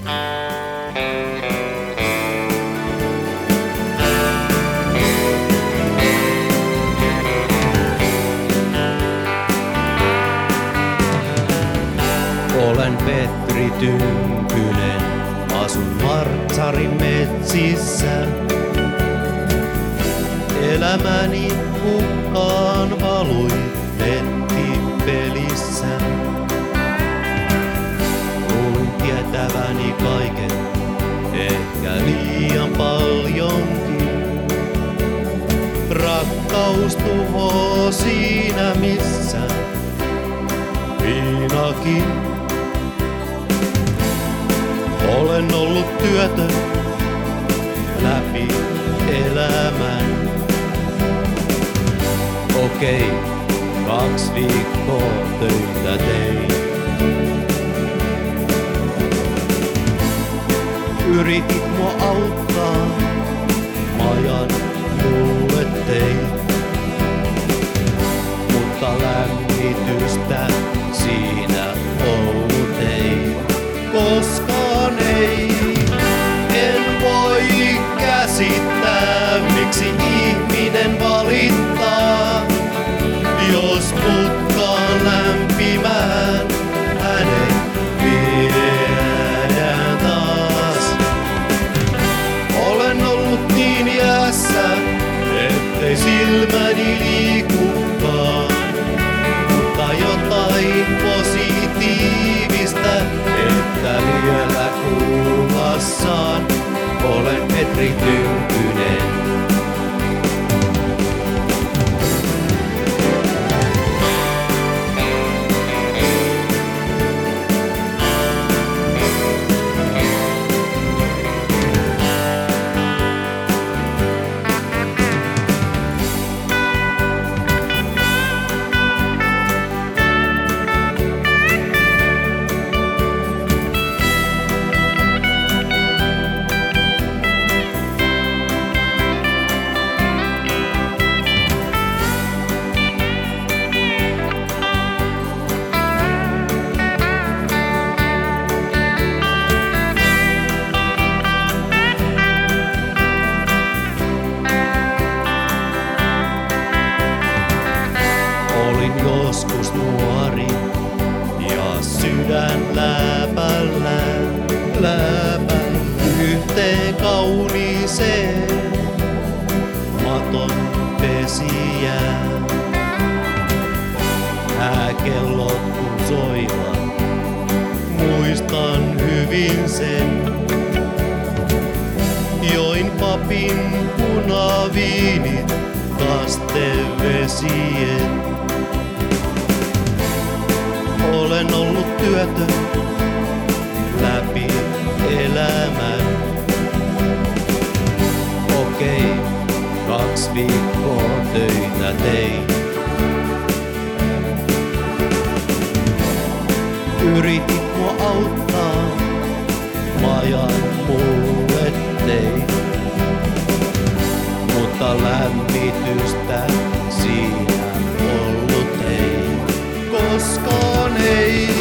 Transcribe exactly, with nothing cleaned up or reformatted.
Olen Petri Tynkkynen, asun Martsarin metsissä. Elämäni hukkaan valui nettipelissä. Luulin tietäväni kaiken, ehkä liian paljonkin. Rakkaus tuhoo siinä missä viinakin. Olen ollut työtön läpi elämän. Okei, kaksi viikkoa töitä tein. Yritit mua auttaa, majan mulle teit. Mutta lämmitystä siinä ollut ei. Koskaan ei. En voi käsittää, miksi ihminen valittaa, jos putkaan lämpimään hänet viedään taas. Olen ollut niin jäässä, ettei silmäni liikukaan, mutta jotain positiivista, että vielä kuullassaan olen Petri Tynkkynen. Joskus nuori ja sydän läpällä, läpällä yhteen kauniiseen maton pesijään. Hääkellot kun soivat, muistan hyvin sen. Join papin punaviinit kastevesien. Olen ollut työtön läpi elämän. Okei, kaksi viikkoa töitä tein. Yritit mua auttaa, majan mulle teit. Mutta lämmitystä siinä ollut ei. Koskaan ei.